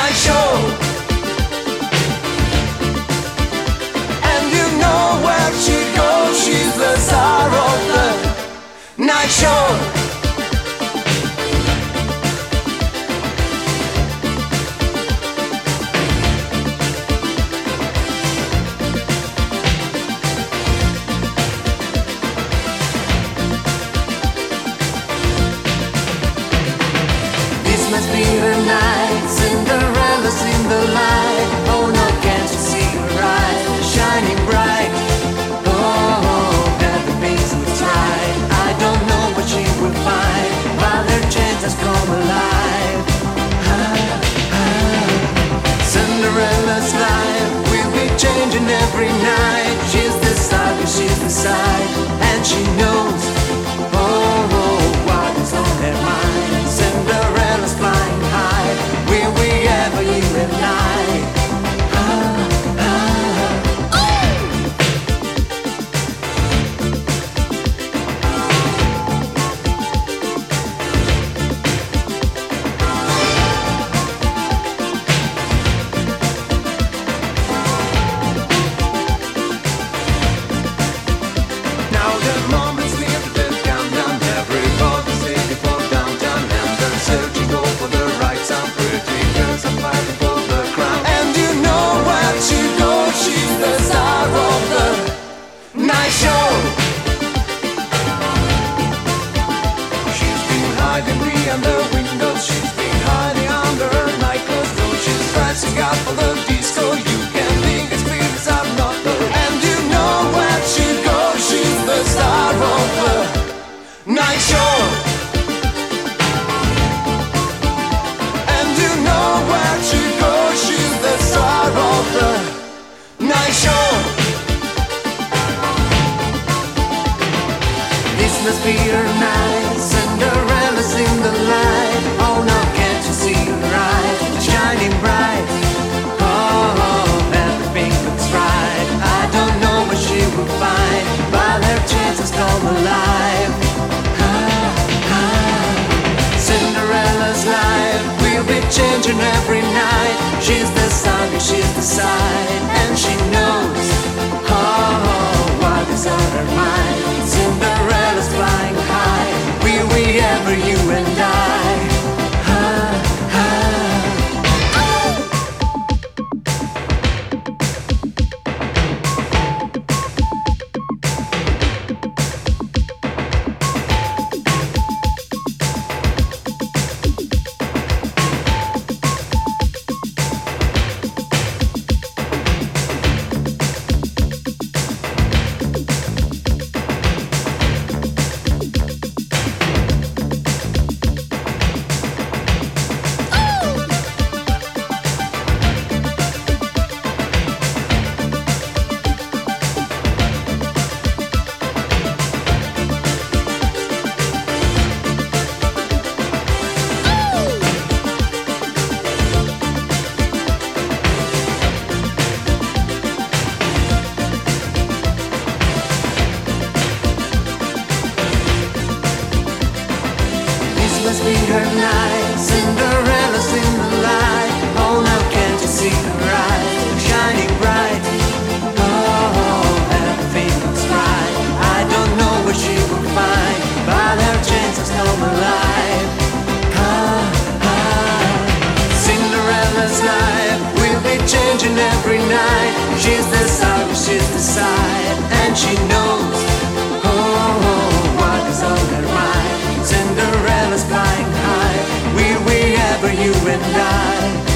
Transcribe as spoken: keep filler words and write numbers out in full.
night show. And you know where she goes, she's the star of the night show. Must be her night, Cinderella's in the light. Oh no, can't you see her eyes shining bright? Oh, everything's looks right. I don't know what she will find while her chance has come alive. Ah, ah. Cinderella's life will be changing every night. She's the side, she's the side, and she knows. Oh, oh, what is on her mind? Cinderella's flying high. Will we ever, you and I? Ah, ah. Now the moment's near to the countdown. Everybody's ready for downtown, and they're searching for the right sound. Pretty girls are fighting for the crown. And you know where she goes, she's the star of the night show. She's been hiding behind the windows, she's been hiding under her nightclothes. Though she's dressing up for the disco, you can think it's spirits are not her. And you know where she goes, she's the star of the night show. And you know where she goes, she's the star of the night show. This must be her night, Cinderella's in the light. Oh no, can't you see her eyes shining bright? Oh, everything looks right. I don't know what she will find while her chances come alive. Ah, ah. Cinderella's life will be changing every night. She's the sun, she's the side, and she knows. Oh, what is on her mind? Cinderella's flying high. Will we ever, you and I? Ah, ah. Must be her night, Cinderella's in the light. Oh now can't you see her eyes shining bright? Oh, everything looks right. I don't know what she will find, but her chances come alive. Ah, ah. Cinderella's life will be changing every night. She's the star, she's the side, and she knows. Oh, what is on her mind? Cinderella's flying high. Will we ever, you and I?